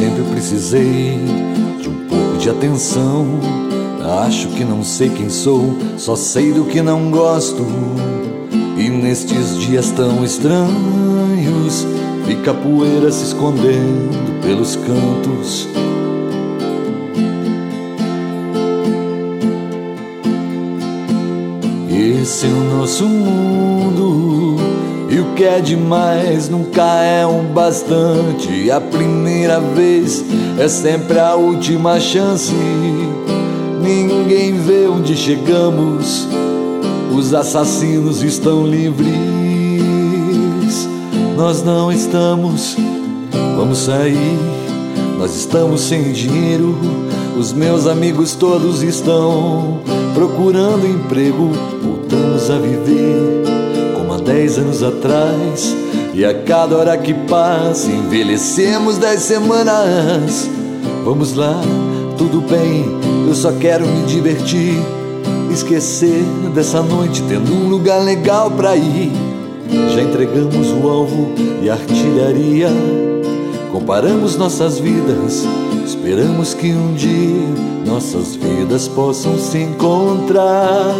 sempre precisei de um pouco de atenção. Acho que não sei quem sou, só sei do que não gosto. E nestes dias tão estranhos, fica a poeira se escondendo pelos cantos. Esse é o nosso mundo, e o que é demais nunca é um bastante. A primeira vez é sempre a última chance. Ninguém vê onde chegamos, os assassinos estão livres. Nós não estamos, vamos sair. Nós estamos sem dinheiro, os meus amigos todos estão procurando emprego. Voltamos a viver como há 10 anos atrás, e a cada hora que passa envelhecemos 10 semanas. Vamos lá, tudo bem, eu só quero me divertir, esquecer dessa noite tendo um lugar legal pra ir. Já entregamos o alvo e a artilharia, comparamos nossas vidas, esperamos que um dia nossas vidas possam se encontrar.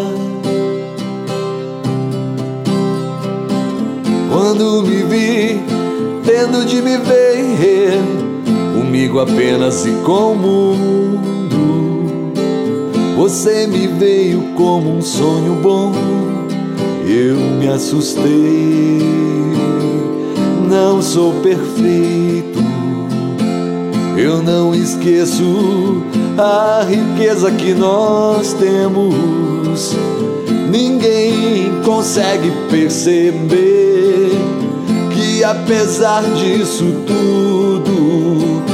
Quando me vi tendo de me ver comigo apenas e com o mundo, você me veio como um sonho bom. Eu me assustei, não sou perfeito, eu não esqueço a riqueza que nós temos. Ninguém consegue perceber que apesar disso tudo,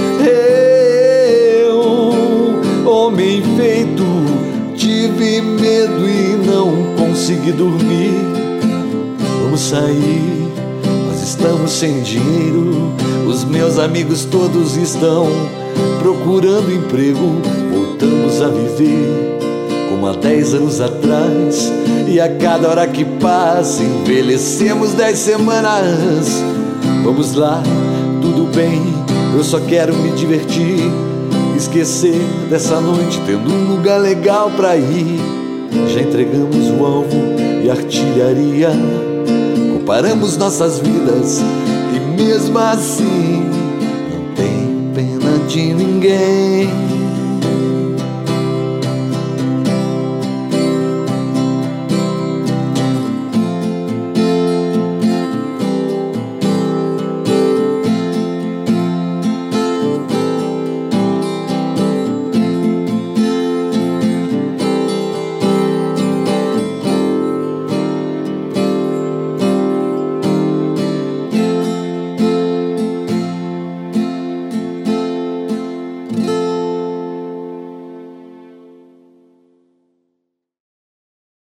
eu, homem feito, tive medo e não consegui dormir. Vamos sair, nós estamos sem dinheiro, os meus amigos todos estão procurando emprego. Voltamos a viver como há 10 anos atrás, e a cada hora que passa envelhecemos 10 semanas. Vamos lá, tudo bem, eu só quero me divertir, esquecer dessa noite tendo um lugar legal pra ir. Já entregamos o alvo e a artilharia, comparamos nossas vidas e mesmo assim não tem pena de ninguém.